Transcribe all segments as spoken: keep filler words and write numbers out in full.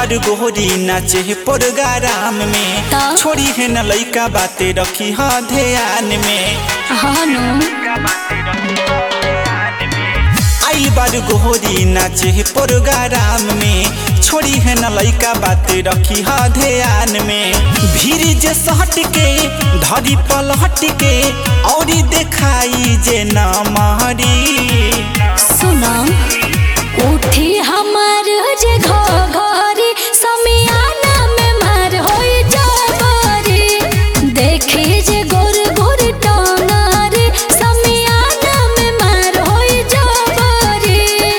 बार गोहरी नाचे प्रोग्राम में छोड़ी है न लइका बातें रखी हा ध्यान में। आई बार गोहरी नाचे प्रोग्राम में छोड़ी है न लइका बातें रखी हा ध्यान में। भीड़ जे सहट के धरी पलहट के औरी देखाई जे न मारी। सुना उठी हमार जे घोघरी समियाना में मार होई जबरी। देखी जे गोर गोर टंगरी समियाना में मार होई जबरी।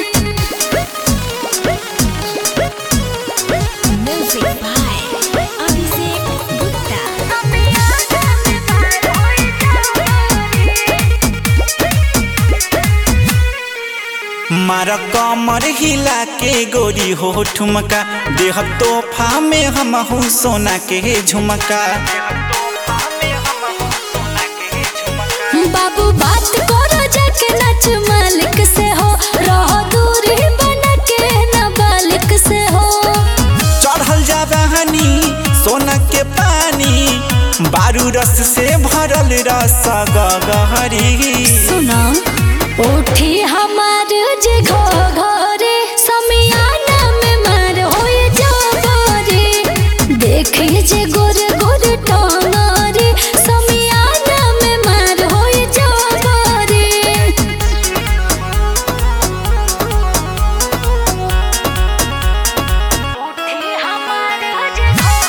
Music by Abhishek Gupta. समियाना में मार होई मारा कमर हिला के गोरी हो ठुमका देह तोहफा में हमहू सोना के झुमका। बाबू बात करो जाके नाच मालिक से हो रहो दूरी बना के न बालिक से हो। चढ़ल जा बहानी सोना के पानी बारू रस से भरल रस गहरी। सुना उठी हमार जे घोघरी समियाना में मार होई जबरी। देखी जे गोर गोर टंगरी समियाना में मार होई जबरी। उठी हमार जे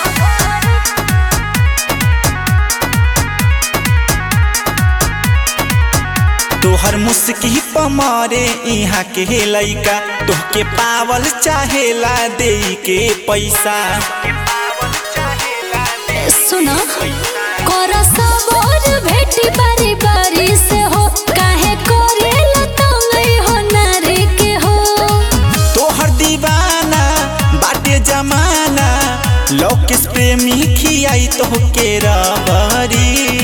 तोहर मुस्की पमारे यहाँ के लइका तोहके पावल चाहेला दे के पैसा। सुना कर सबर भेटी बारी बारी से हो काहे करेला तंगई हो नारे के हो। तोहर दीवाना बाटे जमाना लोकेश प्रेमी खियाई तोहके रबरी।